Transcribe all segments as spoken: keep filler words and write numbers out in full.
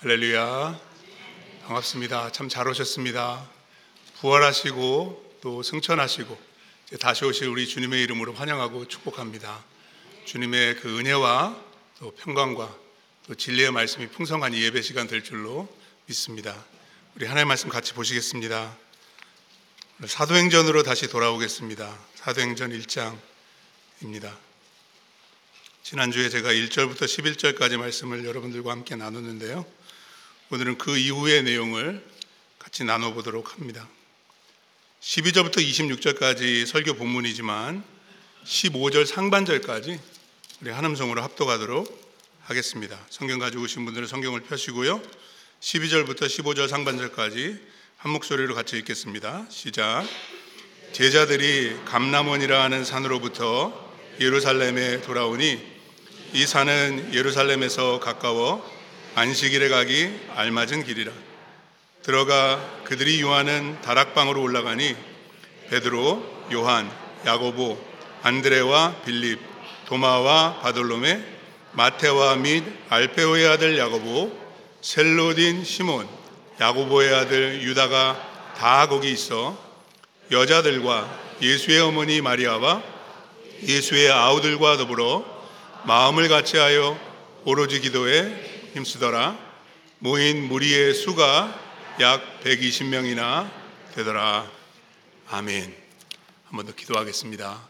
할렐루야. 반갑습니다. 참 잘 오셨습니다. 부활하시고 또 승천하시고 이제 다시 오실 우리 주님의 이름으로 환영하고 축복합니다. 주님의 그 은혜와 또 평강과 또 진리의 말씀이 풍성한 이 예배 시간 될 줄로 믿습니다. 우리 하나님의 말씀 같이 보시겠습니다. 사도행전으로 다시 돌아오겠습니다. 사도행전 일 장입니다. 지난주에 제가 일 절부터 십일 절까지 말씀을 여러분들과 함께 나눴는데요. 오늘은 그 이후의 내용을 같이 나눠보도록 합니다. 십이 절부터 이십육 절까지 설교 본문이지만 십오 절 상반절까지 우리 한음성으로 합독하도록 하겠습니다. 성경 가지고 오신 분들은 성경을 펴시고요. 십이 절부터 십오 절 상반절까지 한 목소리로 같이 읽겠습니다. 시작. 제자들이 감람원이라 하는 산으로부터 예루살렘에 돌아오니 이 산은 예루살렘에서 가까워 안식일에 가기 알맞은 길이라. 들어가 그들이 유하는 다락방으로 올라가니 베드로, 요한, 야고보, 안드레와 빌립, 도마와 바돌로메, 마테와 및 알페오의 아들 야고보, 셀로딘 시몬, 야고보의 아들 유다가 다 거기 있어 여자들과 예수의 어머니 마리아와 예수의 아우들과 더불어 마음을 같이하여 오로지 기도에 힘쓰더라. 모인 무리의 수가 약 백이십 명이나 되더라. 아멘. 한 번 더 기도하겠습니다.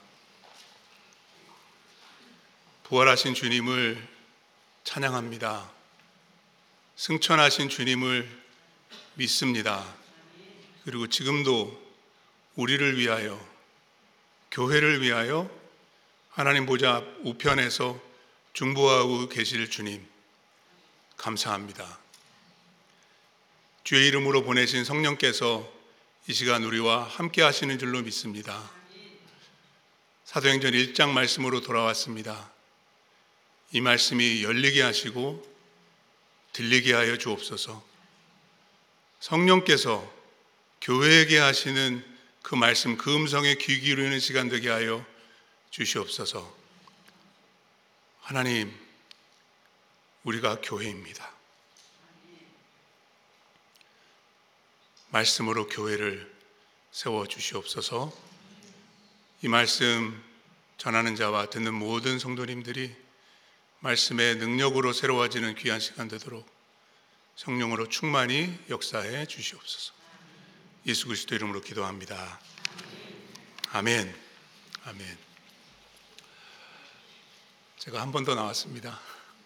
부활하신 주님을 찬양합니다. 승천하신 주님을 믿습니다. 그리고 지금도 우리를 위하여, 교회를 위하여 하나님 보좌 우편에서 중보하고 계실 주님 감사합니다. 주의 이름으로 보내신 성령께서 이 시간 우리와 함께 하시는 줄로 믿습니다. 사도행전 일 장 말씀으로 돌아왔습니다. 이 말씀이 열리게 하시고 들리게 하여 주옵소서. 성령께서 교회에게 하시는 그 말씀, 그 음성에 귀 기울이는 시간 되게 하여 주시옵소서. 하나님, 우리가 교회입니다. 말씀으로 교회를 세워 주시옵소서. 이 말씀 전하는 자와 듣는 모든 성도님들이 말씀의 능력으로 새로워지는 귀한 시간 되도록 성령으로 충만히 역사해 주시옵소서. 예수 그리스도 이름으로 기도합니다. 아멘. 아멘. 제가 한 번 더 나왔습니다.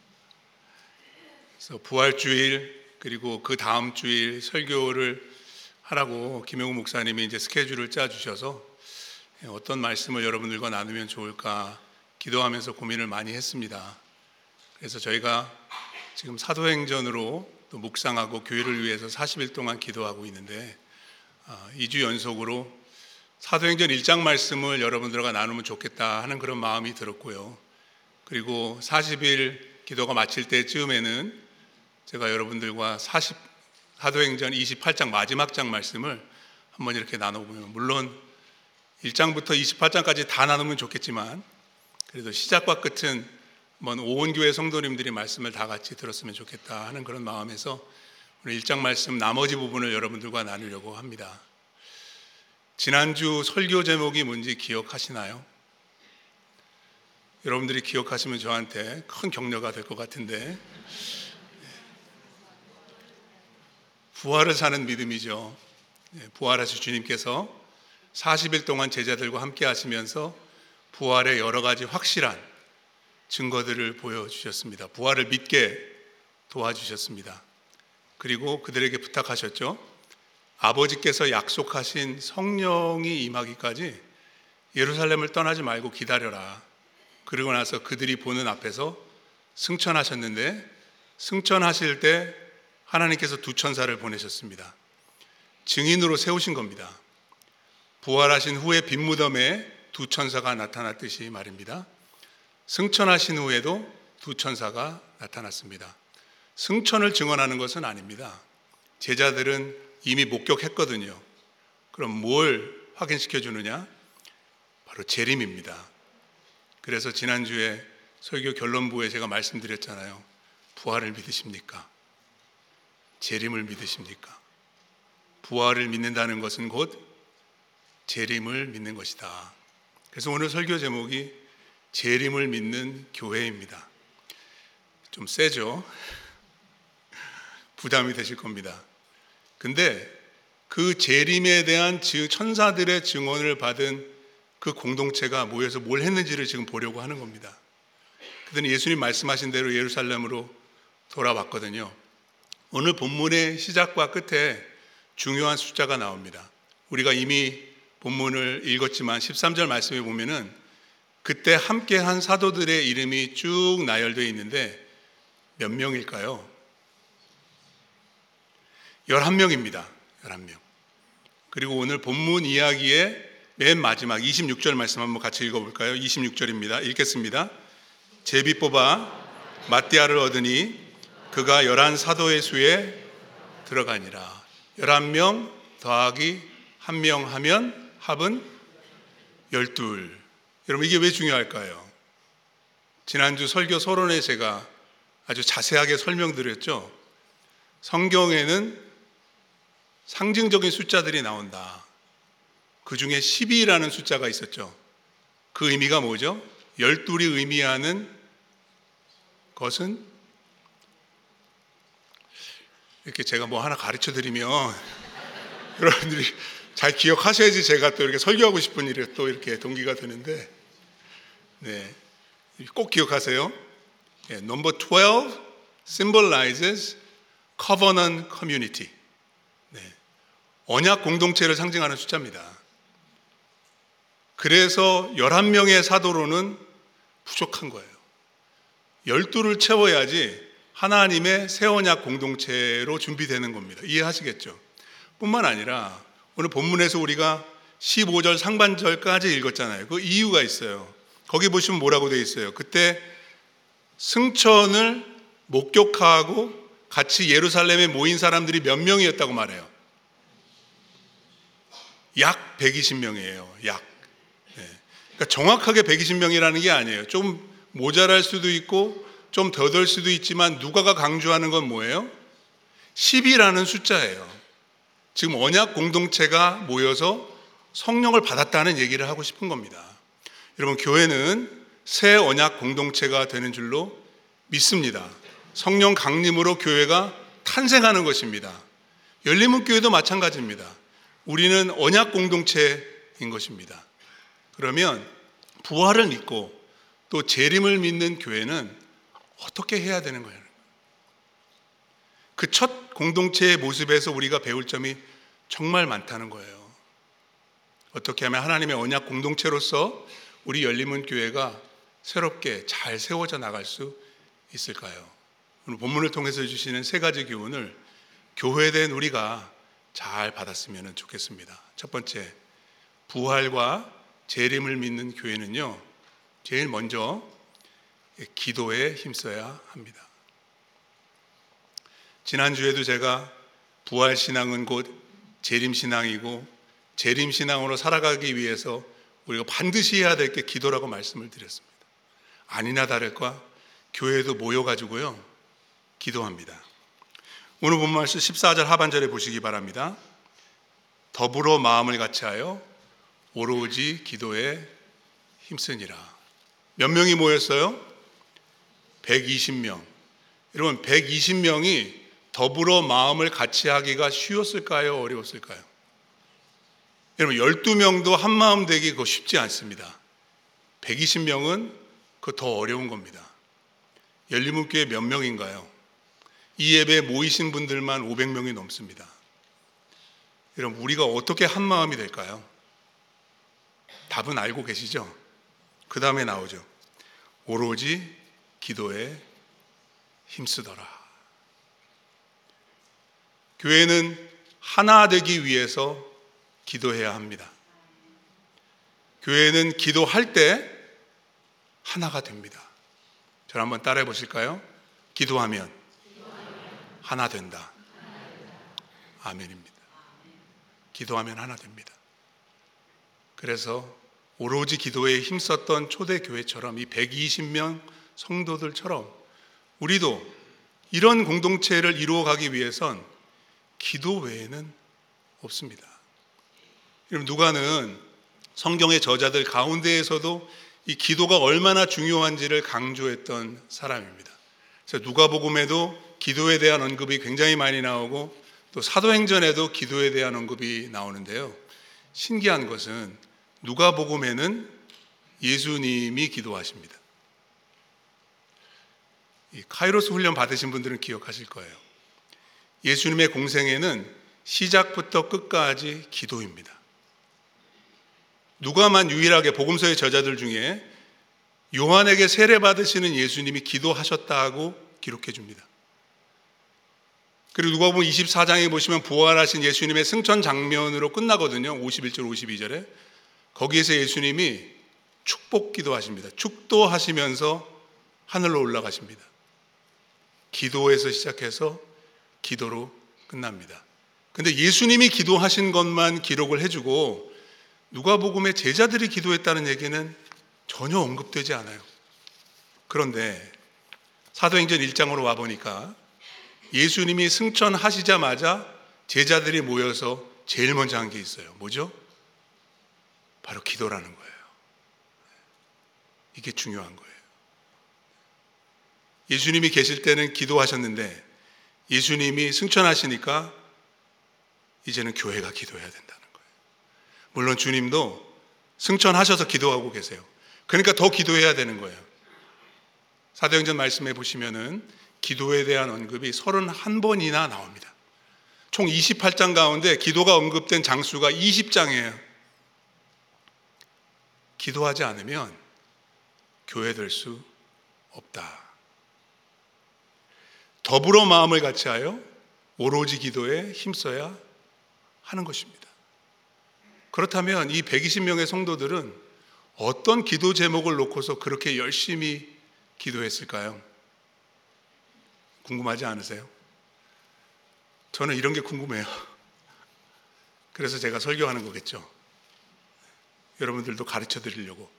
그래서 부활주일 그리고 그 다음 주일 설교를 하라고 김영우 목사님이 이제 스케줄을 짜 주셔서 어떤 말씀을 여러분들과 나누면 좋을까 기도하면서 고민을 많이 했습니다. 그래서 저희가 지금 사도행전으로 또 묵상하고 교회를 위해서 사십 일 동안 기도하고 있는데 이 주 연속으로 사도행전 일 장 말씀을 여러분들과 나누면 좋겠다 하는 그런 마음이 들었고요. 그리고 사십 일 기도가 마칠 때쯤에는 제가 여러분들과 사십, 사도행전 이십팔 장 마지막 장 말씀을 한번 이렇게 나눠보면, 물론 일 장부터 이십팔 장까지 다 나누면 좋겠지만 그래도 시작과 끝은 한번 오온교회 성도님들이 말씀을 다 같이 들었으면 좋겠다 하는 그런 마음에서 오늘 일 장 말씀 나머지 부분을 여러분들과 나누려고 합니다. 지난주 설교 제목이 뭔지 기억하시나요? 여러분들이 기억하시면 저한테 큰 격려가 될 것 같은데, 부활을 사는 믿음이죠. 부활하신 주님께서 사십 일 동안 제자들과 함께 하시면서 부활의 여러 가지 확실한 증거들을 보여주셨습니다. 부활을 믿게 도와주셨습니다. 그리고 그들에게 부탁하셨죠. 아버지께서 약속하신 성령이 임하기까지 예루살렘을 떠나지 말고 기다려라. 그리고 나서 그들이 보는 앞에서 승천하셨는데, 승천하실 때 하나님께서 두 천사를 보내셨습니다. 증인으로 세우신 겁니다. 부활하신 후에 빈 무덤에 두 천사가 나타났듯이 말입니다. 승천하신 후에도 두 천사가 나타났습니다. 승천을 증언하는 것은 아닙니다. 제자들은 이미 목격했거든요. 그럼 뭘 확인시켜 주느냐? 바로 재림입니다. 그래서 지난주에 설교 결론부에 제가 말씀드렸잖아요. 부활을 믿으십니까? 재림을 믿으십니까? 부활을 믿는다는 것은 곧 재림을 믿는 것이다. 그래서 오늘 설교 제목이 재림을 믿는 교회입니다. 좀 세죠? 부담이 되실 겁니다. 근데 그 재림에 대한 천사들의 증언을 받은 그 공동체가 모여서 뭘 했는지를 지금 보려고 하는 겁니다. 그들은 예수님 말씀하신 대로 예루살렘으로 돌아왔거든요. 오늘 본문의 시작과 끝에 중요한 숫자가 나옵니다. 우리가 이미 본문을 읽었지만 십삼 절 말씀에 보면은 그때 함께 한 사도들의 이름이 쭉 나열되어 있는데 몇 명일까요? 열한 명입니다. 열한 명. 그리고 오늘 본문 이야기의 맨 마지막 이십육 절 말씀 한번 같이 읽어볼까요? 이십육 절입니다. 읽겠습니다. 제비 뽑아 마띠아를 얻으니 그가 열한 사도의 수에 들어가니라. 열한 명 더하기 한 명 하면 합은 열둘. 여러분 이게 왜 중요할까요? 지난주 설교 서론에 제가 아주 자세하게 설명드렸죠. 성경에는 상징적인 숫자들이 나온다. 그 중에 십이라는 숫자가 있었죠. 그 의미가 뭐죠? 열둘이 의미하는 것은 이렇게 제가 뭐 하나 가르쳐 드리면 여러분들이 잘 기억하셔야지 제가 또 이렇게 설교하고 싶은 일에 또 이렇게 동기가 되는데, 네, 꼭 기억하세요. 네, number twelve symbolizes covenant community. 네, 언약 공동체를 상징하는 숫자입니다. 그래서 열한 명의 사도로는 부족한 거예요. 열둘을 채워야지 하나님의 새 언약 공동체로 준비되는 겁니다. 이해하시겠죠? 뿐만 아니라 오늘 본문에서 우리가 십오 절 상반절까지 읽었잖아요. 그 이유가 있어요. 거기 보시면 뭐라고 되어 있어요? 그때 승천을 목격하고 같이 예루살렘에 모인 사람들이 몇 명이었다고 말해요? 약 백이십 명이에요. 약. 네. 그러니까 정확하게 백이십 명이라는 게 아니에요. 좀 모자랄 수도 있고 좀 더 될 수도 있지만 누가가 강조하는 건 뭐예요? 십이라는 숫자예요. 지금 언약 공동체가 모여서 성령을 받았다는 얘기를 하고 싶은 겁니다. 여러분, 교회는 새 언약 공동체가 되는 줄로 믿습니다. 성령 강림으로 교회가 탄생하는 것입니다. 열림은 교회도 마찬가지입니다. 우리는 언약 공동체인 것입니다. 그러면 부활을 믿고 또 재림을 믿는 교회는 어떻게 해야 되는 거예요? 그 첫 공동체의 모습에서 우리가 배울 점이 정말 많다는 거예요. 어떻게 하면 하나님의 언약 공동체로서 우리 열림은 교회가 새롭게 잘 세워져 나갈 수 있을까요? 오늘 본문을 통해서 주시는 세 가지 교훈을 교회된 우리가 잘 받았으면 좋겠습니다. 첫 번째, 부활과 재림을 믿는 교회는요, 제일 먼저 기도에 힘써야 합니다. 지난주에도 제가 부활신앙은 곧 재림신앙이고 재림신앙으로 살아가기 위해서 우리가 반드시 해야 될 게 기도라고 말씀을 드렸습니다. 아니나 다를까 교회에도 모여가지고요 기도합니다. 오늘 본 말씀 십사 절 하반절에 보시기 바랍니다. 더불어 마음을 같이하여 오로지 기도에 힘쓰니라. 몇 명이 모였어요? 백이십 명. 여러분, 백이십 명이 더불어 마음을 같이 하기가 쉬웠을까요? 어려웠을까요? 여러분, 열두 명도 한 마음 되기 그거 쉽지 않습니다. 백이십 명은 그거 더 어려운 겁니다. 열림문교회 몇 명인가요? 이 예배에 모이신 분들만 오백 명이 넘습니다. 여러분, 우리가 어떻게 한 마음이 될까요? 답은 알고 계시죠? 그 다음에 나오죠. 오로지 기도에 힘쓰더라. 교회는 하나 되기 위해서 기도해야 합니다. 교회는 기도할 때 하나가 됩니다. 저를 한번 따라해 보실까요? 기도하면 하나 된다. 아멘입니다. 기도하면 하나 됩니다. 그래서 오로지 기도에 힘썼던 초대교회처럼 이 백이십 명 성도들처럼 우리도 이런 공동체를 이루어가기 위해선 기도 외에는 없습니다. 여러분, 누가는 성경의 저자들 가운데에서도 이 기도가 얼마나 중요한지를 강조했던 사람입니다. 그래서 누가복음에도 기도에 대한 언급이 굉장히 많이 나오고 또 사도행전에도 기도에 대한 언급이 나오는데요. 신기한 것은 누가복음에는 예수님이 기도하십니다. 이 카이로스 훈련 받으신 분들은 기억하실 거예요. 예수님의 공생애는 시작부터 끝까지 기도입니다. 누가만 유일하게 복음서의 저자들 중에 요한에게 세례 받으시는 예수님이 기도하셨다고 기록해 줍니다. 그리고 누가복음 이십사 장에 보시면 부활하신 예수님의 승천 장면으로 끝나거든요. 오십일 절 오십이 절에 거기에서 예수님이 축복 기도하십니다. 축도하시면서 하늘로 올라가십니다. 기도에서 시작해서 기도로 끝납니다. 근데 예수님이 기도하신 것만 기록을 해주고 누가복음의 제자들이 기도했다는 얘기는 전혀 언급되지 않아요. 그런데 사도행전 일 장으로 와보니까 예수님이 승천하시자마자 제자들이 모여서 제일 먼저 한 게 있어요. 뭐죠? 바로 기도라는 거예요. 이게 중요한 거예요. 예수님이 계실 때는 기도하셨는데 예수님이 승천하시니까 이제는 교회가 기도해야 된다는 거예요. 물론 주님도 승천하셔서 기도하고 계세요. 그러니까 더 기도해야 되는 거예요. 사도행전 말씀해 보시면은 기도에 대한 언급이 서른한 번이나 나옵니다. 총 이십팔 장 가운데 기도가 언급된 장수가 이십 장이에요. 기도하지 않으면 교회될 수 없다. 더불어 마음을 같이하여 오로지 기도에 힘써야 하는 것입니다. 그렇다면 이 백이십 명의 성도들은 어떤 기도 제목을 놓고서 그렇게 열심히 기도했을까요? 궁금하지 않으세요? 저는 이런 게 궁금해요. 그래서 제가 설교하는 거겠죠. 여러분들도 가르쳐 드리려고.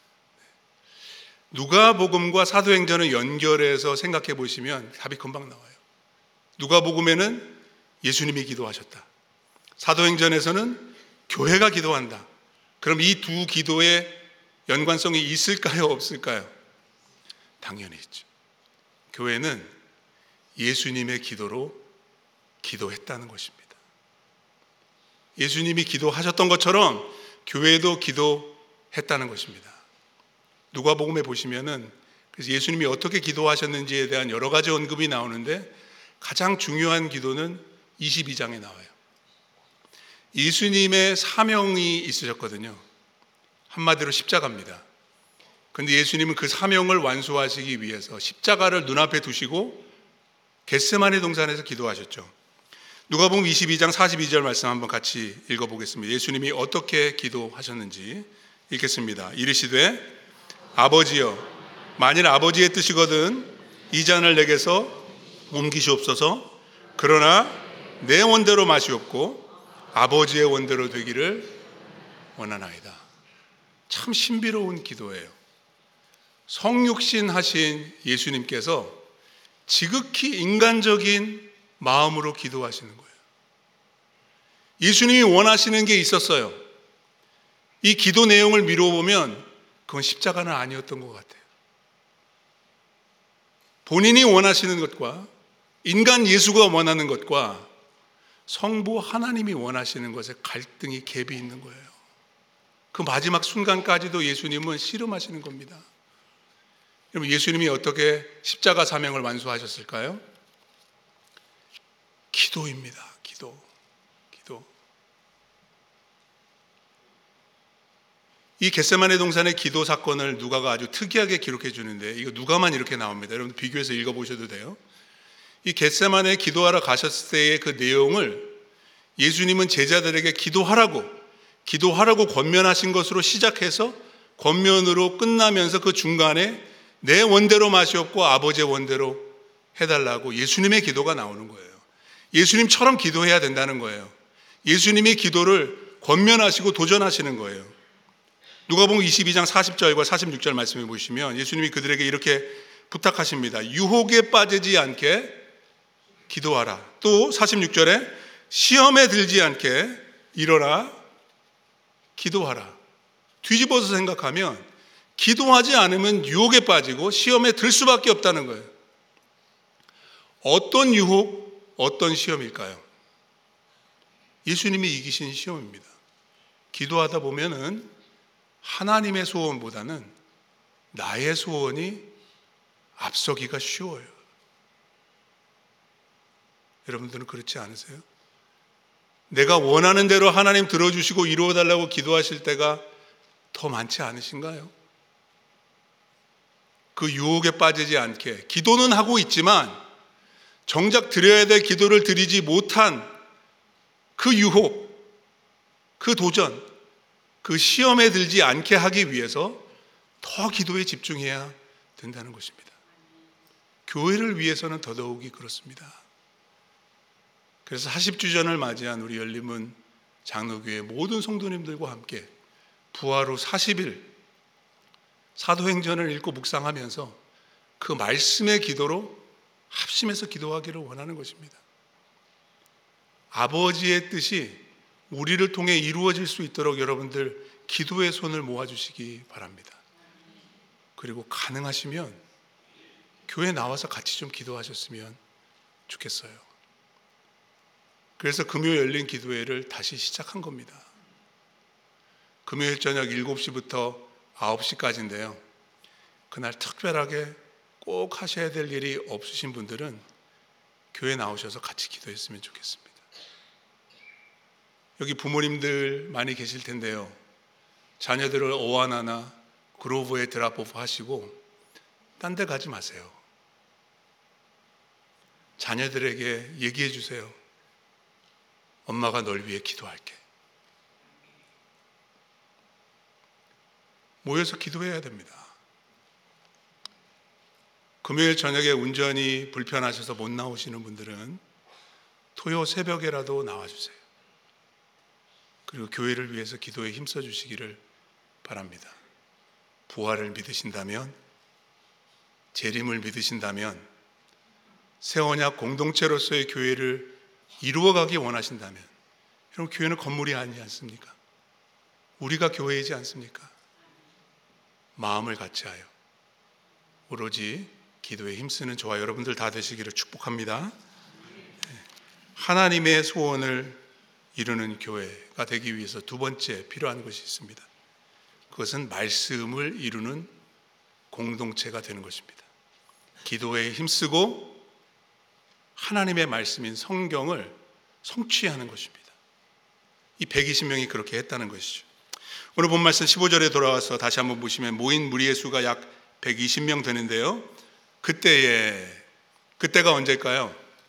누가복음과 사도행전을 연결해서 생각해 보시면 답이 금방 나와요. 누가복음에는 예수님이 기도하셨다. 사도행전에서는 교회가 기도한다. 그럼 이 두 기도의 연관성이 있을까요? 없을까요? 당연히 있죠. 교회는 예수님의 기도로 기도했다는 것입니다. 예수님이 기도하셨던 것처럼 교회도 기도했다는 것입니다. 누가복음에 보시면은 그래서 예수님이 어떻게 기도하셨는지에 대한 여러 가지 언급이 나오는데 가장 중요한 기도는 이십이 장에 나와요. 예수님의 사명이 있으셨거든요. 한마디로 십자가입니다. 그런데 예수님은 그 사명을 완수하시기 위해서 십자가를 눈앞에 두시고 겟세마네 동산에서 기도하셨죠. 누가복음 이십이 장 사십이 절 말씀 한번 같이 읽어보겠습니다. 예수님이 어떻게 기도하셨는지 읽겠습니다. 이르시되 아버지여, 만일 아버지의 뜻이거든 이 잔을 내게서 옮기시옵소서. 그러나 내 원대로 마시옵고 아버지의 원대로 되기를 원하나이다. 참 신비로운 기도예요. 성육신 하신 예수님께서 지극히 인간적인 마음으로 기도하시는 거예요. 예수님이 원하시는 게 있었어요. 이 기도 내용을 미뤄보면 그건 십자가는 아니었던 것 같아요. 본인이 원하시는 것과 인간 예수가 원하는 것과 성부 하나님이 원하시는 것에 갈등이 갭이 있는 거예요. 그 마지막 순간까지도 예수님은 씨름하시는 겁니다. 여러분, 예수님이 어떻게 십자가 사명을 완수하셨을까요? 기도입니다. 기도. 기도. 이 겟세마네 동산의 기도 사건을 누가가 아주 특이하게 기록해 주는데 이거 누가만 이렇게 나옵니다. 여러분 비교해서 읽어보셔도 돼요. 이 겟세마네 기도하러 가셨을 때의 그 내용을 예수님은 제자들에게 기도하라고 기도하라고 권면하신 것으로 시작해서 권면으로 끝나면서 그 중간에 내 원대로 마시옵고 아버지의 원대로 해달라고 예수님의 기도가 나오는 거예요. 예수님처럼 기도해야 된다는 거예요. 예수님의 기도를 권면하시고 도전하시는 거예요. 누가복음 이십이 장 사십 절과 사십육 절 말씀해 보시면 예수님이 그들에게 이렇게 부탁하십니다. 유혹에 빠지지 않게 기도하라. 또 사십육 절에 시험에 들지 않게 일어나 기도하라. 뒤집어서 생각하면 기도하지 않으면 유혹에 빠지고 시험에 들 수밖에 없다는 거예요. 어떤 유혹, 어떤 시험일까요? 예수님이 이기신 시험입니다. 기도하다 보면은 하나님의 소원보다는 나의 소원이 앞서기가 쉬워요. 여러분들은 그렇지 않으세요? 내가 원하는 대로 하나님 들어주시고 이루어달라고 기도하실 때가 더 많지 않으신가요? 그 유혹에 빠지지 않게 기도는 하고 있지만 정작 드려야 될 기도를 드리지 못한 그 유혹, 그 도전, 그 시험에 들지 않게 하기 위해서 더 기도에 집중해야 된다는 것입니다. 교회를 위해서는 더더욱이 그렇습니다. 그래서 사십주년을 맞이한 우리 열림은 장로교회 모든 성도님들과 함께 부활 후 사십일 사도행전을 읽고 묵상하면서 그 말씀의 기도로 합심해서 기도하기를 원하는 것입니다. 아버지의 뜻이 우리를 통해 이루어질 수 있도록 여러분들 기도의 손을 모아주시기 바랍니다. 그리고 가능하시면 교회 나와서 같이 좀 기도하셨으면 좋겠어요. 그래서 금요 열린 기도회를 다시 시작한 겁니다. 금요일 저녁 일곱 시부터 아홉 시까지인데요. 그날 특별하게 꼭 하셔야 될 일이 없으신 분들은 교회 나오셔서 같이 기도했으면 좋겠습니다. 여기 부모님들 많이 계실 텐데요. 자녀들을 오하나나 그로브에 드랍오프 하시고 딴 데 가지 마세요. 자녀들에게 얘기해 주세요. 엄마가 널 위해 기도할게. 모여서 기도해야 됩니다. 금요일 저녁에 운전이 불편하셔서 못 나오시는 분들은 토요 새벽에라도 나와주세요. 그리고 교회를 위해서 기도에 힘써 주시기를 바랍니다. 부활을 믿으신다면, 재림을 믿으신다면, 새언약 공동체로서의 교회를 이루어가기 원하신다면, 여러분 교회는 건물이 아니지 않습니까? 우리가 교회이지 않습니까? 마음을 같이하여 오로지 기도에 힘쓰는 저와 여러분들 다 되시기를 축복합니다. 하나님의 소원을 이루는 교회가 되기 위해서 두 번째 필요한 것이 있습니다. 그것은 말씀을 이루는 공동체가 되는 것입니다. 기도에 힘쓰고 하나님의 말씀인 성경을 성취하는 것입니다. 이 백이십 명이 그렇게 했다는 것이죠. 오늘 본 말씀 십오 절에 돌아와서 다시 한번 보시면 모인 무리의 수가 약 백이십 명 되는데요. 그때에 그때가 언제일까요?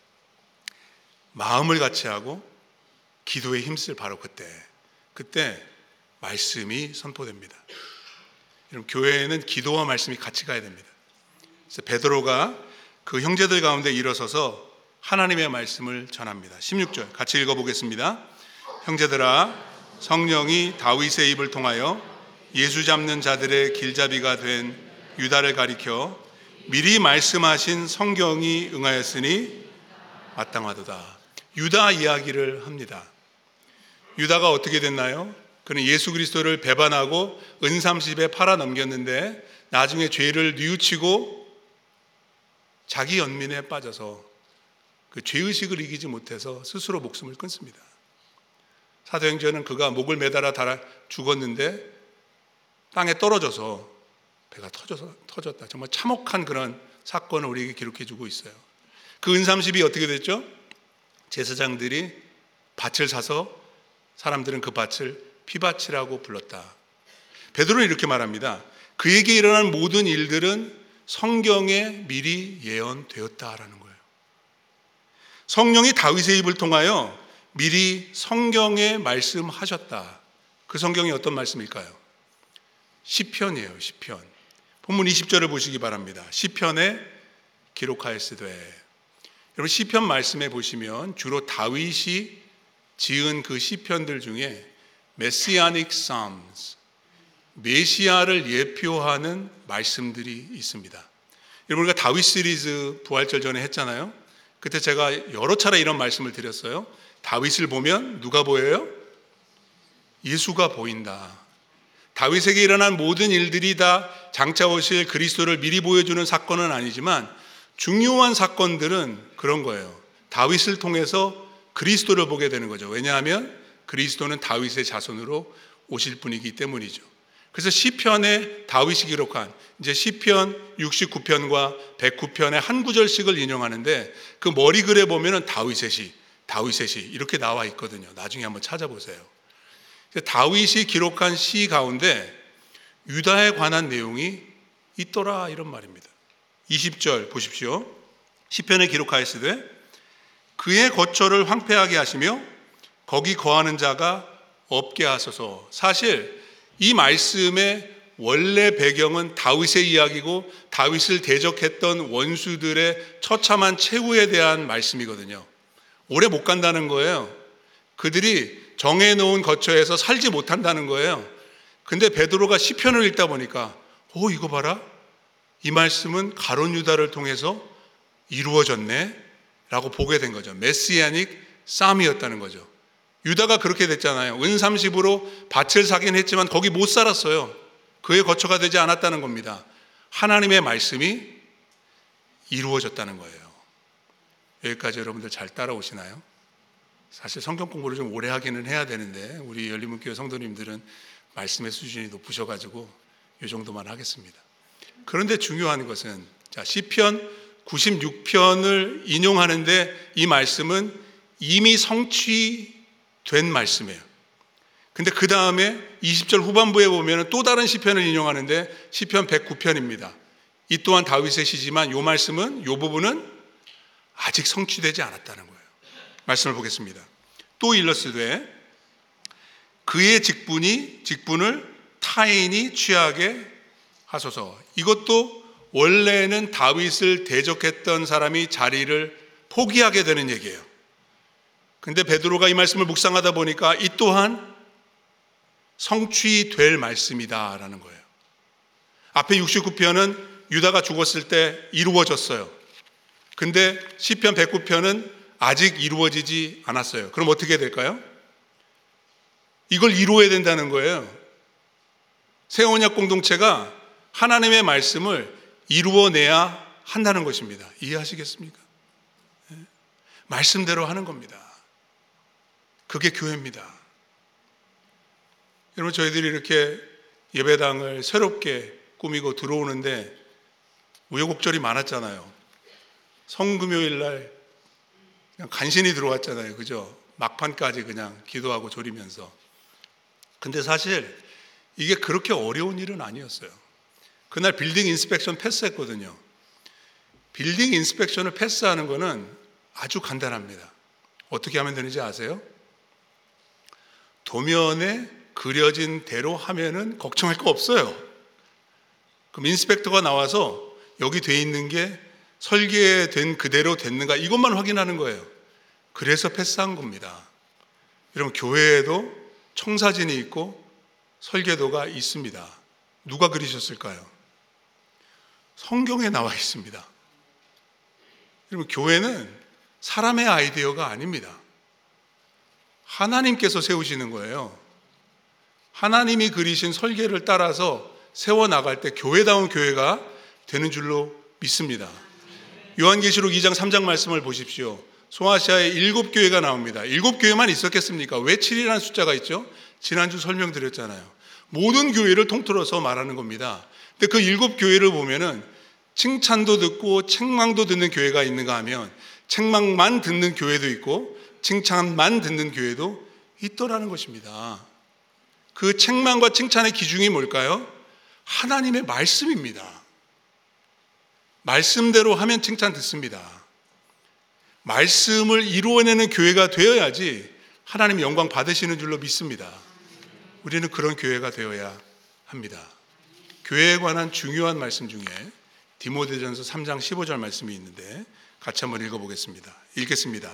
마음을 같이 하고 기도에 힘쓸 바로 그때 그때 말씀이 선포됩니다. 여러분 교회에는 기도와 말씀이 같이 가야 됩니다. 그래서 베드로가 그 형제들 가운데 일어서서 하나님의 말씀을 전합니다. 십육 절 같이 읽어보겠습니다. 형제들아, 성령이 다윗의 입을 통하여 예수 잡는 자들의 길잡이가 된 유다를 가리켜 미리 말씀하신 성경이 응하였으니 마땅하도다. 유다 이야기를 합니다. 유다가 어떻게 됐나요? 그는 예수 그리스도를 배반하고 은삼십에 팔아 넘겼는데 나중에 죄를 뉘우치고 자기 연민에 빠져서 그 죄의식을 이기지 못해서 스스로 목숨을 끊습니다. 사도행전은 그가 목을 매달아 달아 죽었는데 땅에 떨어져서 배가 터져서 터졌다. 정말 참혹한 그런 사건을 우리에게 기록해 주고 있어요. 그 은삼십이 어떻게 됐죠? 제사장들이 밭을 사서 사람들은 그 밭을 피밭이라고 불렀다. 베드로는 이렇게 말합니다. 그에게 일어난 모든 일들은 성경에 미리 예언되었다라는 거예요. 성령이 다윗의 입을 통하여 미리 성경에 말씀하셨다. 그 성경이 어떤 말씀일까요? 시편이에요. 시편. 본문 이십 절을 보시기 바랍니다. 시편에 기록하였으되. 여러분 시편 말씀에 보시면 주로 다윗이 지은 그 시편들 중에 Messianic Psalms, 메시아를 예표하는 말씀들이 있습니다. 여러분 우리가 다윗 시리즈 부활절 전에 했잖아요. 그때 제가 여러 차례 이런 말씀을 드렸어요. 다윗을 보면 누가 보여요? 예수가 보인다. 다윗에게 일어난 모든 일들이 다 장차 오실 그리스도를 미리 보여주는 사건은 아니지만 중요한 사건들은 그런 거예요. 다윗을 통해서 그리스도를 보게 되는 거죠. 왜냐하면 그리스도는 다윗의 자손으로 오실 분이기 때문이죠. 그래서 시편에 다윗이 기록한 이제 시편 육십구 편과 백구 편의 한 구절씩을 인용하는데 그 머리글에 보면은 다윗의 시, 다윗의 시 이렇게 나와 있거든요. 나중에 한번 찾아보세요. 다윗이 기록한 시 가운데 유다에 관한 내용이 있더라 이런 말입니다. 이십 절 보십시오. 시편에 기록하였으되 그의 거처를 황폐하게 하시며 거기 거하는 자가 없게 하소서. 사실 이 말씀의 원래 배경은 다윗의 이야기고 다윗을 대적했던 원수들의 처참한 최후에 대한 말씀이거든요. 오래 못 간다는 거예요. 그들이 정해놓은 거처에서 살지 못한다는 거예요. 근데 베드로가 시편을 읽다 보니까 오 이거 봐라. 이 말씀은 가룟 유다를 통해서 이루어졌네 라고 보게 된 거죠. 메시아닉 쌈이었다는 거죠. 유다가 그렇게 됐잖아요. 은삼십으로 밭을 사긴 했지만 거기 못 살았어요. 그의 거처가 되지 않았다는 겁니다. 하나님의 말씀이 이루어졌다는 거예요. 여기까지 여러분들 잘 따라오시나요? 사실 성경 공부를 좀 오래 하기는 해야 되는데 우리 열린문교회 성도님들은 말씀의 수준이 높으셔가지고 이 정도만 하겠습니다. 그런데 중요한 것은 자 시편 구십육 편을 인용하는데 이 말씀은 이미 성취된 말씀이에요. 근데 그 다음에 이십 절 후반부에 보면 또 다른 시편을 인용하는데 시편 백구 편입니다. 이 또한 다윗의 시지만 이 말씀은 이 부분은 아직 성취되지 않았다는 거예요. 말씀을 보겠습니다. 또 일러스되 그의 직분이 직분을 타인이 취하게 하소서. 이것도 원래는 다윗을 대적했던 사람이 자리를 포기하게 되는 얘기예요. 근데 베드로가 이 말씀을 묵상하다 보니까 이 또한 성취될 말씀이다라는 거예요. 앞에 육십구 편은 유다가 죽었을 때 이루어졌어요. 근데 시편 백구 편은 아직 이루어지지 않았어요. 그럼 어떻게 될까요? 이걸 이루어야 된다는 거예요. 새 언약 공동체가 하나님의 말씀을 이루어내야 한다는 것입니다. 이해하시겠습니까? 네. 말씀대로 하는 겁니다. 그게 교회입니다. 여러분 저희들이 이렇게 예배당을 새롭게 꾸미고 들어오는데 우여곡절이 많았잖아요. 성금요일 날 그냥 간신히 들어왔잖아요. 그죠? 막판까지 그냥 기도하고 졸이면서. 근데 사실 이게 그렇게 어려운 일은 아니었어요. 그날 빌딩 인스펙션 패스했거든요. 빌딩 인스펙션을 패스하는 거는 아주 간단합니다. 어떻게 하면 되는지 아세요? 도면에 그려진 대로 하면은 걱정할 거 없어요. 그럼 인스펙터가 나와서 여기 돼 있는 게 설계된 그대로 됐는가 이것만 확인하는 거예요. 그래서 패스한 겁니다. 여러분 교회에도 청사진이 있고 설계도가 있습니다. 누가 그리셨을까요? 성경에 나와 있습니다. 여러분 교회는 사람의 아이디어가 아닙니다. 하나님께서 세우시는 거예요. 하나님이 그리신 설계를 따라서 세워나갈 때 교회다운 교회가 되는 줄로 믿습니다. 요한계시록 이 장 삼 장 말씀을 보십시오. 소아시아에 일곱 교회가 나옵니다. 일곱 교회만 있었겠습니까? 왜 칠이라는 숫자가 있죠? 지난주 설명드렸잖아요. 모든 교회를 통틀어서 말하는 겁니다. 근데 그 일곱 교회를 보면은 칭찬도 듣고 책망도 듣는 교회가 있는가 하면 책망만 듣는 교회도 있고 칭찬만 듣는 교회도 있더라는 것입니다. 그 책망과 칭찬의 기준이 뭘까요? 하나님의 말씀입니다. 말씀대로 하면 칭찬 듣습니다. 말씀을 이루어내는 교회가 되어야지 하나님 영광 받으시는 줄로 믿습니다. 우리는 그런 교회가 되어야 합니다. 교회에 관한 중요한 말씀 중에 디모데전서 삼 장 십오 절 말씀이 있는데 같이 한번 읽어보겠습니다. 읽겠습니다.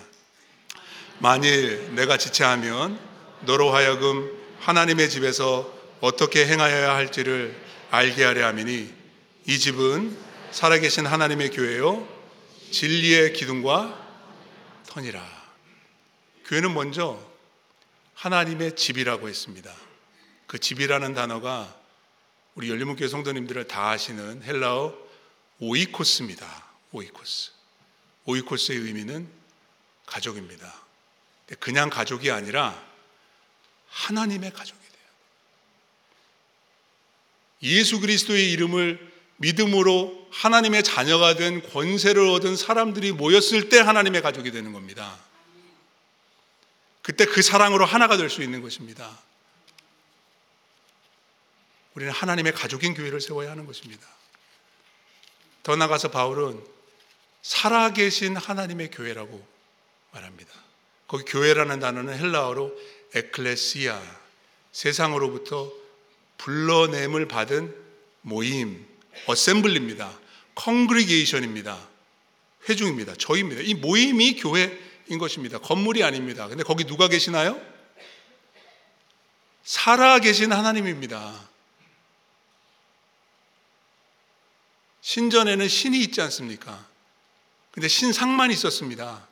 만일 내가 지체하면 너로 하여금 하나님의 집에서 어떻게 행하여야 할지를 알게 하려 함이니 이 집은 살아계신 하나님의 교회요 진리의 기둥과 터니라. 교회는 먼저 하나님의 집이라고 했습니다. 그 집이라는 단어가 우리 열린문교회 성도님들을 다 아시는 헬라어 오이코스입니다. 오이코스. 오이코스의 의미는 가족입니다. 그냥 가족이 아니라 하나님의 가족이 돼요. 예수 그리스도의 이름을 믿음으로 하나님의 자녀가 된 권세를 얻은 사람들이 모였을 때 하나님의 가족이 되는 겁니다. 그때 그 사랑으로 하나가 될 수 있는 것입니다. 우리는 하나님의 가족인 교회를 세워야 하는 것입니다. 더 나아가서 바울은 살아계신 하나님의 교회라고 말합니다. 거기 교회라는 단어는 헬라어로 에클레시아, 세상으로부터 불러냄을 받은 모임, 어셈블리입니다. 컨그리게이션입니다. 회중입니다. 저희입니다. 이 모임이 교회인 것입니다. 건물이 아닙니다. 근데 거기 누가 계시나요? 살아계신 하나님입니다. 신전에는 신이 있지 않습니까? 근데 신상만 있었습니다.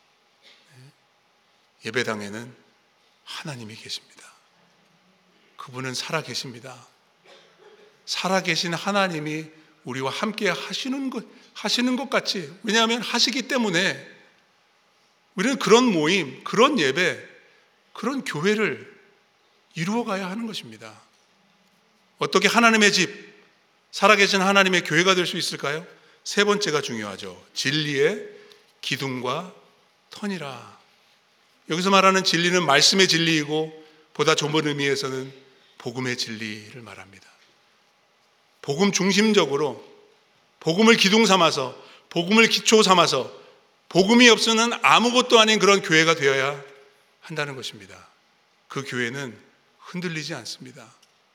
예배당에는 하나님이 계십니다. 그분은 살아계십니다. 살아계신 하나님이 우리와 함께 하시는 것, 하시는 것 같이, 왜냐하면 하시기 때문에 우리는 그런 모임, 그런 예배, 그런 교회를 이루어가야 하는 것입니다. 어떻게 하나님의 집, 살아계신 하나님의 교회가 될 수 있을까요? 세 번째가 중요하죠. 진리의 기둥과 터니라. 여기서 말하는 진리는 말씀의 진리이고 보다 좁은 의미에서는 복음의 진리를 말합니다. 복음 중심적으로 복음을 기둥 삼아서 복음을 기초 삼아서 복음이 없으면 아무것도 아닌 그런 교회가 되어야 한다는 것입니다. 그 교회는 흔들리지 않습니다.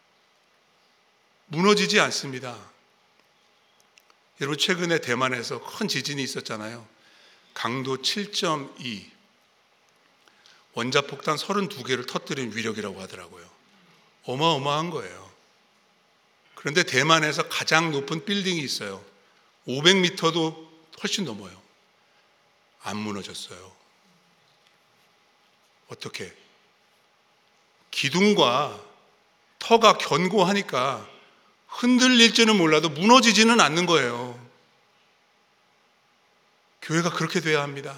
무너지지 않습니다. 여러분 최근에 대만에서 큰 지진이 있었잖아요. 강도 칠 점 이, 원자폭탄 서른두 개를 터뜨린 위력이라고 하더라고요. 어마어마한 거예요. 그런데 대만에서 가장 높은 빌딩이 있어요. 오백 미터도 훨씬 넘어요. 안 무너졌어요. 어떻게? 기둥과 터가 견고하니까 흔들릴지는 몰라도 무너지지는 않는 거예요. 교회가 그렇게 돼야 합니다.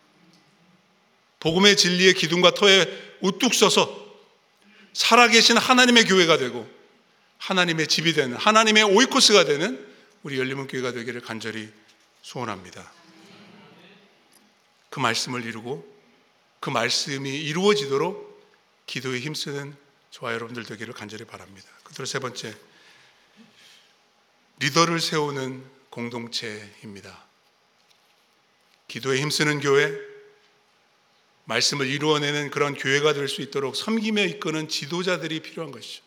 복음의 진리의 기둥과 터에 우뚝 서서 살아계신 하나님의 교회가 되고 하나님의 집이 되는, 하나님의 오이코스가 되는 우리 열린문교회가 되기를 간절히 소원합니다. 그 말씀을 이루고 그 말씀이 이루어지도록 기도에 힘쓰는 저와 여러분들 되기를 간절히 바랍니다. 그리고 세 번째, 리더를 세우는 공동체입니다. 기도에 힘쓰는 교회, 말씀을 이루어내는 그런 교회가 될 수 있도록 섬김에 이끄는 지도자들이 필요한 것이죠.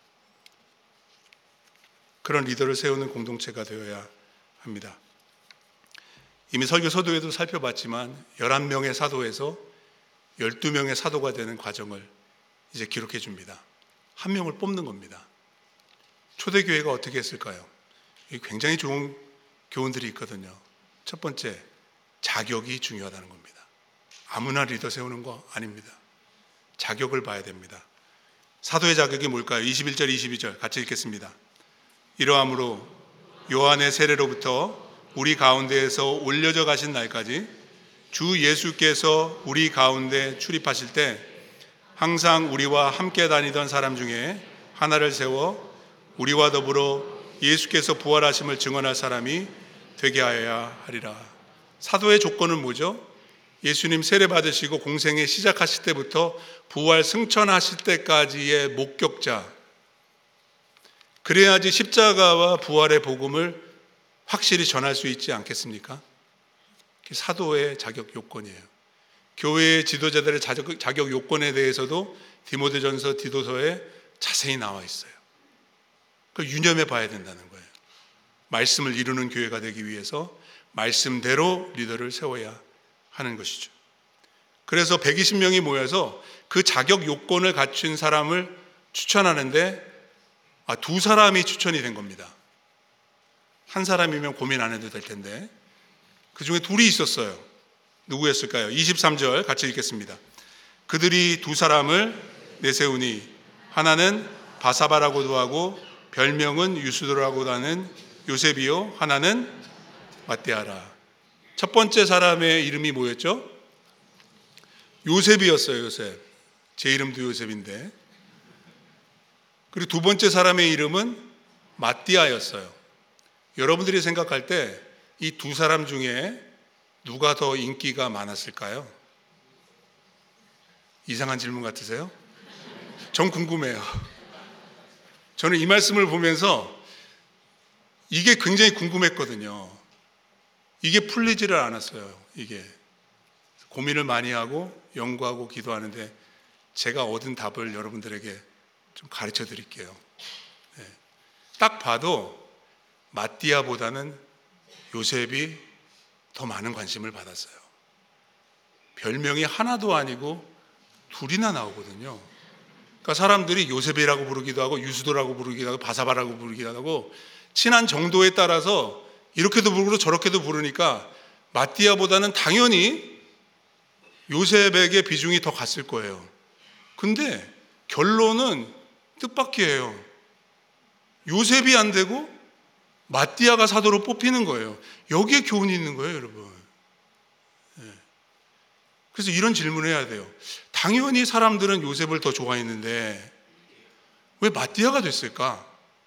그런 리더를 세우는 공동체가 되어야 합니다. 이미 설교 서두에도 살펴봤지만 열한 명의 사도에서 열두 명의 사도가 되는 과정을 이제 기록해 줍니다. 한 명을 뽑는 겁니다. 초대교회가 어떻게 했을까요? 굉장히 좋은 교훈들이 있거든요. 첫 번째, 자격이 중요하다는 겁니다. 아무나 리더 세우는 거 아닙니다. 자격을 봐야 됩니다. 사도의 자격이 뭘까요? 이십일 절 이십이 절 같이 읽겠습니다. 이러함으로 요한의 세례로부터 우리 가운데에서 올려져 가신 날까지 주 예수께서 우리 가운데 출입하실 때 항상 우리와 함께 다니던 사람 중에 하나를 세워 우리와 더불어 예수께서 부활하심을 증언할 사람이 되게 하여야 하리라. 사도의 조건은 뭐죠? 예수님 세례 받으시고 공생애 시작하실 때부터 부활 승천하실 때까지의 목격자, 그래야지 십자가와 부활의 복음을 확실히 전할 수 있지 않겠습니까? 사도의 자격 요건이에요. 교회의 지도자들의 자격, 자격 요건에 대해서도 디모데전서, 디도서에 자세히 나와 있어요. 그걸 유념해 봐야 된다는 거예요. 말씀을 이루는 교회가 되기 위해서 말씀대로 리더를 세워야 하는 것이죠. 그래서 백이십 명이 모여서 그 자격 요건을 갖춘 사람을 추천하는데 아, 두 사람이 추천이 된 겁니다. 한 사람이면 고민 안 해도 될 텐데 그 중에 둘이 있었어요. 누구였을까요? 이십삼 절 같이 읽겠습니다. 그들이 두 사람을 내세우니 하나는 바사바라고도 하고 별명은 유수도라고도 하는 요셉이요 하나는 마띠아라. 첫 번째 사람의 이름이 뭐였죠? 요셉이었어요. 요셉. 제 이름도 요셉인데. 그리고 두 번째 사람의 이름은 마띠아였어요. 여러분들이 생각할 때 이 두 사람 중에 누가 더 인기가 많았을까요? 이상한 질문 같으세요? 전 궁금해요. 저는 이 말씀을 보면서 이게 굉장히 궁금했거든요. 이게 풀리지를 않았어요. 이게 고민을 많이 하고 연구하고 기도하는데 제가 얻은 답을 여러분들에게 좀 가르쳐 드릴게요. 네. 딱 봐도 마띠아보다는 요셉이 더 많은 관심을 받았어요. 별명이 하나도 아니고 둘이나 나오거든요. 그러니까 사람들이 요셉이라고 부르기도 하고 유수도라고 부르기도 하고 바사바라고 부르기도 하고 친한 정도에 따라서 이렇게도 부르고 저렇게도 부르니까 마띠아보다는 당연히 요셉에게 비중이 더 갔을 거예요. 근데 결론은 뜻밖이에요. 요셉이 안 되고 마띠아가 사도로 뽑히는 거예요. 여기에 교훈이 있는 거예요, 여러분. 네. 그래서 이런 질문을 해야 돼요. 당연히 사람들은 요셉을 더 좋아했는데 왜 마띠아가 됐을까?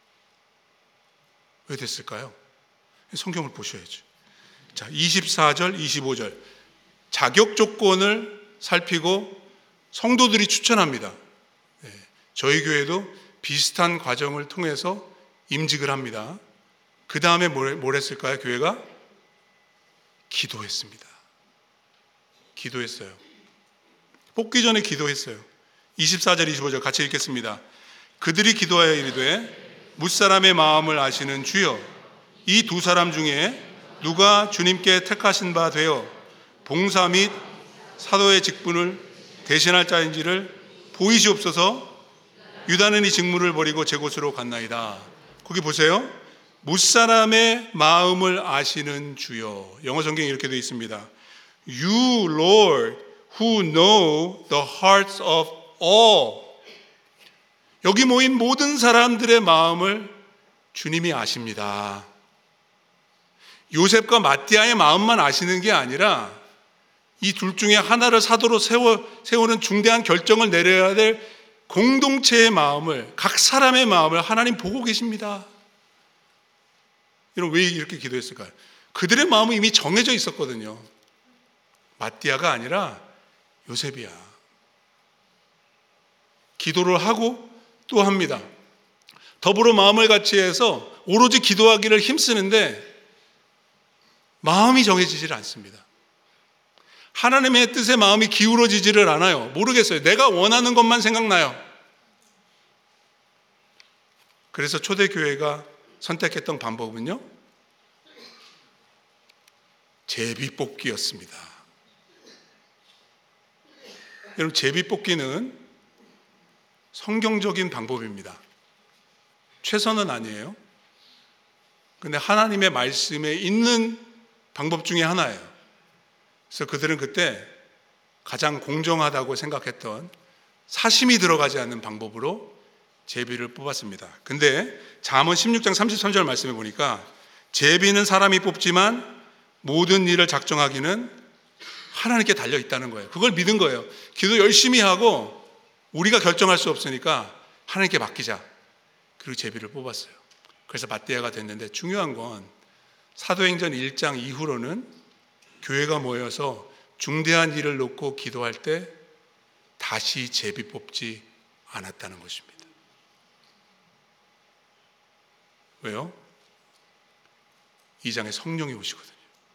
왜 됐을까요? 성경을 보셔야죠. 자, 이십사 절, 이십오 절. 자격 조건을 살피고 성도들이 추천합니다. 네. 저희 교회도 비슷한 과정을 통해서 임직을 합니다. 그 다음에 뭘, 뭘 했을까요? 교회가 기도했습니다. 기도했어요. 뽑기 전에 기도했어요. 이십사 절, 이십오 절 같이 읽겠습니다. 그들이 기도하여 이르되 뭇사람의 마음을 아시는 주여, 이 두 사람 중에 누가 주님께 택하신 바 되어 봉사 및 사도의 직분을 대신할 자인지를 보이시옵소서. 유다는 이 직무를 버리고 제 곳으로 갔나이다. 거기 보세요. 무사람의 마음을 아시는 주여. 영어 성경에 이렇게 되어 있습니다. You Lord who know the hearts of all. 여기 모인 모든 사람들의 마음을 주님이 아십니다. 요셉과 마띠아의 마음만 아시는 게 아니라 이 둘 중에 하나를 사도로 세워, 세우는 중대한 결정을 내려야 될 공동체의 마음을, 각 사람의 마음을 하나님 보고 계십니다. 여러분, 왜 이렇게 기도했을까요? 그들의 마음은 이미 정해져 있었거든요. 마띠아가 아니라 요셉이야. 기도를 하고 또 합니다. 더불어 마음을 같이 해서 오로지 기도하기를 힘쓰는데 마음이 정해지질 않습니다. 하나님의 뜻에 마음이 기울어지지를 않아요. 모르겠어요. 내가 원하는 것만 생각나요. 그래서 초대교회가 선택했던 방법은요, 제비뽑기였습니다. 여러분, 제비뽑기는 성경적인 방법입니다. 최선은 아니에요. 근데 하나님의 말씀에 있는 방법 중에 하나예요. 그래서 그들은 그때 가장 공정하다고 생각했던 사심이 들어가지 않는 방법으로 제비를 뽑았습니다. 근데 잠언 십육 장 삼십삼 절 말씀해 보니까 제비는 사람이 뽑지만 모든 일을 작정하기는 하나님께 달려 있다는 거예요. 그걸 믿은 거예요. 기도 열심히 하고 우리가 결정할 수 없으니까 하나님께 맡기자. 그리고 제비를 뽑았어요. 그래서 마띠아가 됐는데, 중요한 건 사도행전 일 장 이후로는 교회가 모여서 중대한 일을 놓고 기도할 때 다시 제비 뽑지 않았다는 것입니다. 왜요? 이 장에 성령이 오시거든요.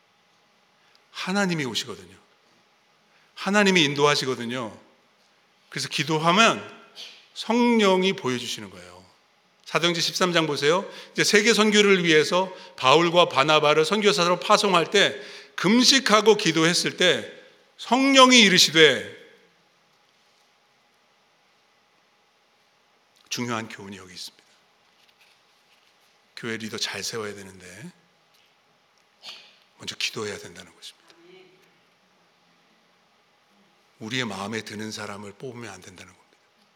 하나님이 오시거든요. 하나님이 인도하시거든요. 그래서 기도하면 성령이 보여주시는 거예요. 사도행전 십삼 장 보세요. 이제 세계 선교를 위해서 바울과 바나바를 선교사로 파송할 때 금식하고 기도했을 때 성령이 이르시되, 중요한 교훈이 여기 있습니다. 교회 리더 잘 세워야 되는데 먼저 기도해야 된다는 것입니다. 우리의 마음에 드는 사람을 뽑으면 안 된다는 겁니다.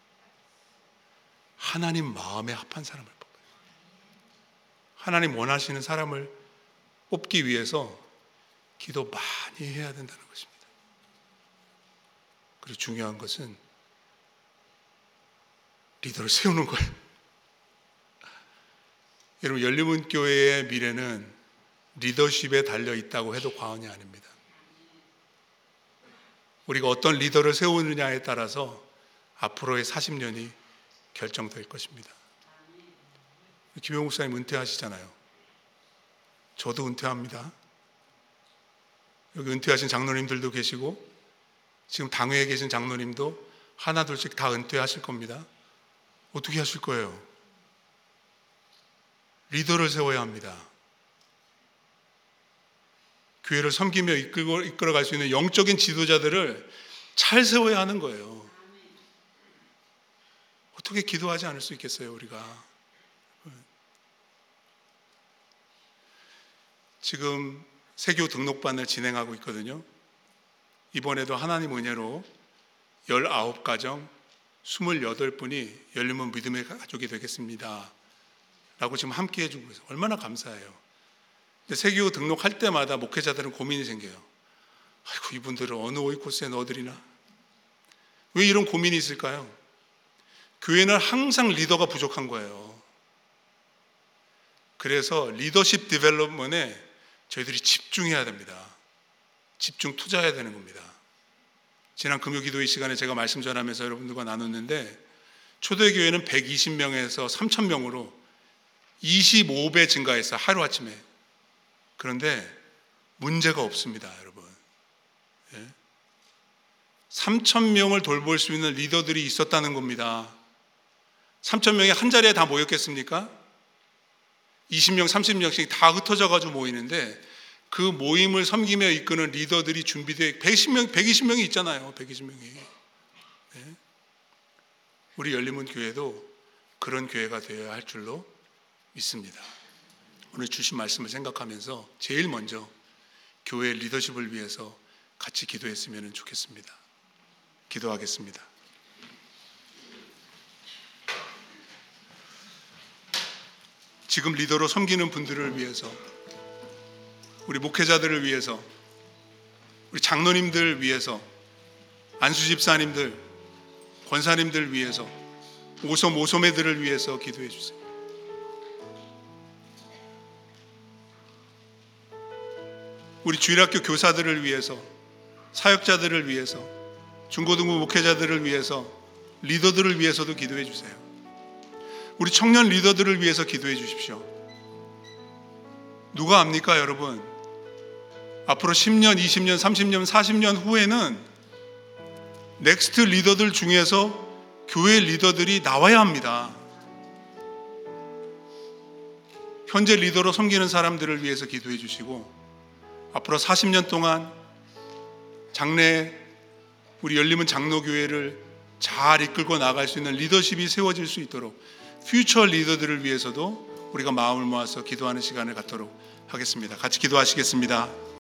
하나님 마음에 합한 사람을 뽑아요. 하나님 원하시는 사람을 뽑기 위해서 기도 많이 해야 된다는 것입니다. 그리고 중요한 것은 리더를 세우는 거예요. 여러분, 열림은 교회의 미래는 리더십에 달려 있다고 해도 과언이 아닙니다. 우리가 어떤 리더를 세우느냐에 따라서 앞으로의 사십 년이 결정될 것입니다. 김용욱 목사님 은퇴하시잖아요. 저도 은퇴합니다. 여기 은퇴하신 장로님들도 계시고 지금 당회에 계신 장로님도 하나 둘씩 다 은퇴하실 겁니다. 어떻게 하실 거예요? 리더를 세워야 합니다. 교회를 섬기며 이끌고, 이끌어갈 수 있는 영적인 지도자들을 잘 세워야 하는 거예요. 어떻게 기도하지 않을 수 있겠어요, 우리가? 지금 세교 등록반을 진행하고 있거든요. 이번에도 하나님 은혜로 열아홉 가정 스물여덟 분이 열림은 믿음의 가족이 되겠습니다 라고 지금 함께 해주고 있어요. 얼마나 감사해요. 근데 세교 등록할 때마다 목회자들은 고민이 생겨요. 아이고, 이분들을 어느 오이코스에 넣어드리나? 왜 이런 고민이 있을까요? 교회는 항상 리더가 부족한 거예요. 그래서 리더십 디벨롭먼에 저희들이 집중해야 됩니다. 집중 투자해야 되는 겁니다. 지난 금요기도회 시간에 제가 말씀 전하면서 여러분들과 나눴는데 초대교회는 백이십 명에서 삼천 명으로 이십오 배 증가했어요. 하루아침에. 그런데 문제가 없습니다, 여러분. 예? 삼천 명을 돌볼 수 있는 리더들이 있었다는 겁니다. 삼천 명이 한 자리에 다 모였겠습니까? 이십 명, 삼십 명씩 다 흩어져 가지고 모이는데 그 모임을 섬기며 이끄는 리더들이 준비되어 백이십 명, 백이십 명이 있잖아요. 백이십 명이. 네. 우리 열림은 교회도 그런 교회가 되어야 할 줄로 믿습니다. 오늘 주신 말씀을 생각하면서 제일 먼저 교회 리더십을 위해서 같이 기도했으면 좋겠습니다. 기도하겠습니다. 지금 리더로 섬기는 분들을 위해서, 우리 목회자들을 위해서, 우리 장로님들 위해서, 안수집사님들, 권사님들 위해서, 오솜 오솜애들을 위해서 기도해 주세요. 우리 주일학교 교사들을 위해서, 사역자들을 위해서, 중고등부 목회자들을 위해서, 리더들을 위해서도 기도해 주세요. 우리 청년 리더들을 위해서 기도해 주십시오. 누가 압니까, 여러분? 앞으로 십 년, 이십 년, 삼십 년, 사십 년 후에는 넥스트 리더들 중에서 교회 리더들이 나와야 합니다. 현재 리더로 섬기는 사람들을 위해서 기도해 주시고, 앞으로 사십 년 동안 장래 우리 열림은 장로교회를 잘 이끌고 나갈 수 있는 리더십이 세워질 수 있도록 퓨처 리더들을 위해서도 우리가 마음을 모아서 기도하는 시간을 갖도록 하겠습니다. 같이 기도하시겠습니다.